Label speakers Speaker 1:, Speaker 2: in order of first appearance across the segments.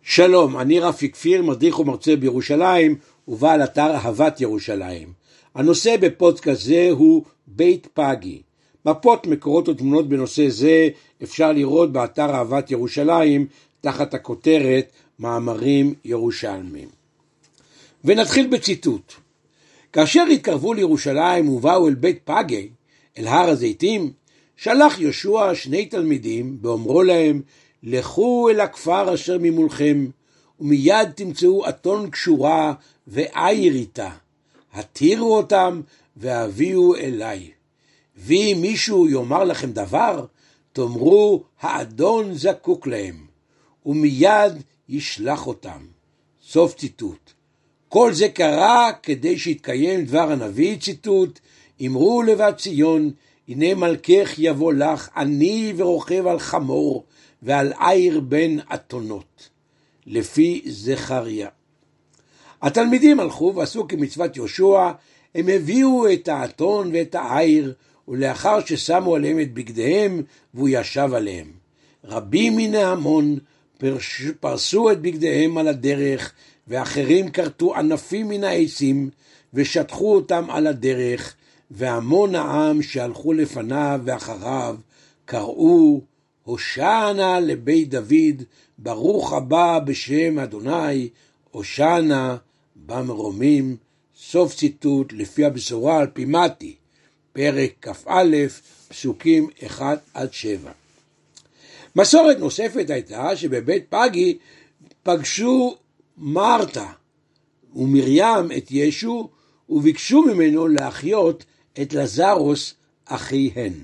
Speaker 1: שלום, אני רפי כפיר, מדריך ומרצה בירושלים ובעל אתר אהבת ירושלים. הנושא בפודקאסט זה הוא בית פגי. מפות, מקורות ותמונות בנושא זה אפשר לראות באתר אהבת ירושלים תחת הכותרת מאמרים ירושלמיים. ונתחיל בציטוט. כאשר התקרבו לירושלים ובאו אל בית פגי, אל הר הזיתים, שלח יהושע 2 תלמידים באומרו להם, לכו אל הכפר אשר ממולכם, ומיד תמצאו אתון קשורה ועיר איתה. התירו אותם והביאו אליי. ואם מישהו יאמר לכם דבר, תאמרו, האדון זקוק להם, ומיד ישלח אותם. סוף ציטוט. כל זה קרה כדי שיתקיים דבר הנביא, ציטוט, אמרו לבת ציון, הנה מלכך יבוא לך, אני ורוכב על חמור, ועל עיר בין אתונות, לפי זכריה. התלמידים הלכו ועשו כמצוות יהושע, הם הביאו את האתון ואת העיר, ולאחר ששמו עליהם את בגדיהם, והוא ישב עליהם. רבים מן ההמון פרסו את בגדיהם על הדרך, ואחרים כרתו ענפים מן העצים, ושטחו אותם על הדרך, והמון העם שהלכו לפניו ואחריו, קראו, הושענה לבית דוד, ברוך הבא בשם אדוני, הושענה במרומים. סוף ציטוט, לפי הבשורה על פי מתי, פרק כ"א, פסוקים 1-7. מסורת נוספת הייתה שבבית פגי פגשו מרתה ומרים את ישו, וביקשו ממנו להחיות את לזרוס אחיהן.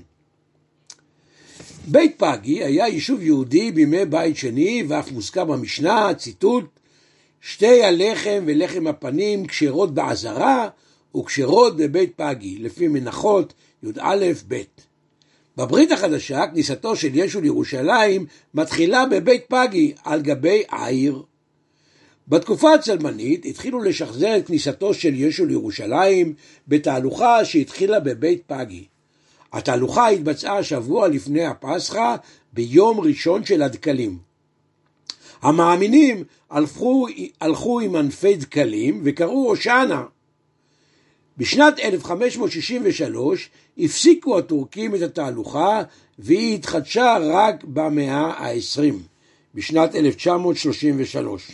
Speaker 1: בית פגי היה יישוב יהודי בימי בית שני, ואף מוזכר במשנה, ציטוט, שתי הלחם ולחם הפנים כשרות בעזרה וכשרות בבית פגי, לפי מנחות י"א ב'. בברית החדשה כניסתו של ישו לירושלים מתחילה בבית פגי על גבי העיר. בתקופה הצלמנית התחילו לשחזר את כניסתו של ישו לירושלים בתהלוכה שהתחילה בבית פגי. התהלוכה התבצעה שבוע לפני הפסחא ביום ראשון של הדקלים. המאמינים הלכו עם ענפי דקלים וקראו הושענה. בשנת 1563 הפסיקו הטורקים את התהלוכה והיא התחדשה רק במאה ה-20, בשנת 1933.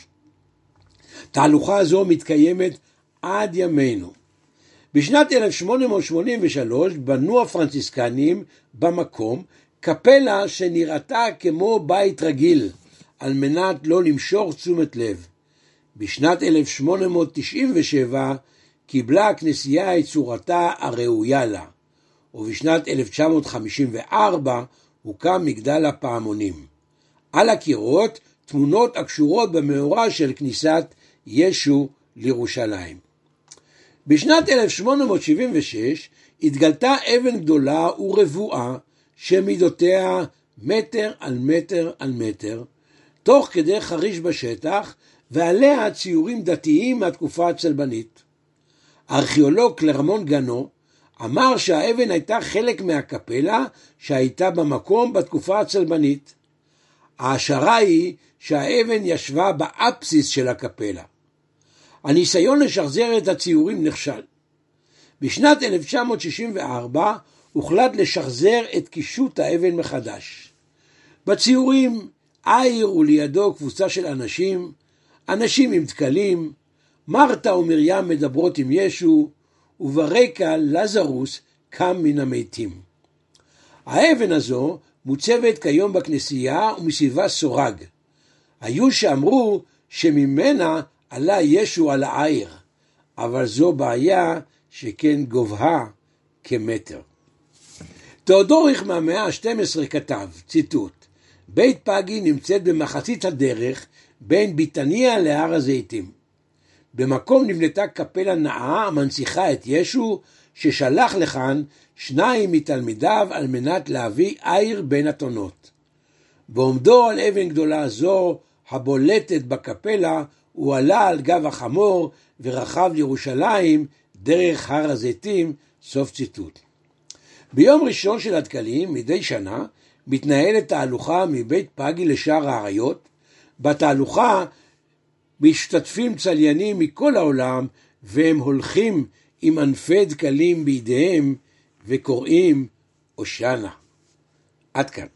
Speaker 1: תהלוכה זו מתקיימת עד ימינו. בשנת 1883 בנו הפרנציסקנים במקום קפלה שנראתה כמו בית רגיל, על מנת לא למשוך תשומת לב. בשנת 1897 קיבלה הכנסייה את צורתה הראויה לה, ובשנת 1954 הוקם מגדל הפעמונים. על הקירות תמונות הקשורות במאורע של כניסת ישו לירושלים. בשנת 1876 התגלתה אבן גדולה ורבועה שמידותיה 1 מטר על 1 מטר על 1 מטר, תוך כדי חריש בשטח, ועליה ציורים דתיים מהתקופה הצלבנית. הארכיאולוג קלרמון גנו אמר שהאבן הייתה חלק מהקפלה שהייתה במקום בתקופה הצלבנית. ההשערה היא שהאבן ישבה באפסיס של הקפלה. הניסיון לשחזר את הציורים נכשל. בשנת 1964 הוחלט לשחזר את קישוט האבן מחדש. בציורים עיר ולידו קבוצה של אנשים עם דקלים, מרתה ומרים מדברות עם ישו, וברקע לזרוס קם מן המתים. האבן הזו מוצבת כיום בכנסייה ומסביבה סורג. היו שאמרו שממנה עלה ישו על העיר, אבל זו בעיה שכן גובהה כמטר. תאודוריך מהמאה ה-12 כתב, ציטוט, בית פגי נמצאת במחצית הדרך בין ביתניה להר הזיתים. במקום נבנתה קפלה נאה המנציחה את ישו, ששלח לכאן 2 מתלמידיו על מנת להביא עיר בין אתונות. בעומדו על אבן גדולה זו הבולטת בקפלה, הוא עלה על גב החמור ורכב לירושלים דרך הר הזיתים. סוף ציטוט. ביום ראשון של הדקלים מדי שנה מתנהלת תהלוכה מבית פגי לשער האריות, בתהלוכה משתתפים צליינים מכל העולם, והם הולכים עם ענפי דקלים בידיהם וקוראים הושענא. עד כאן.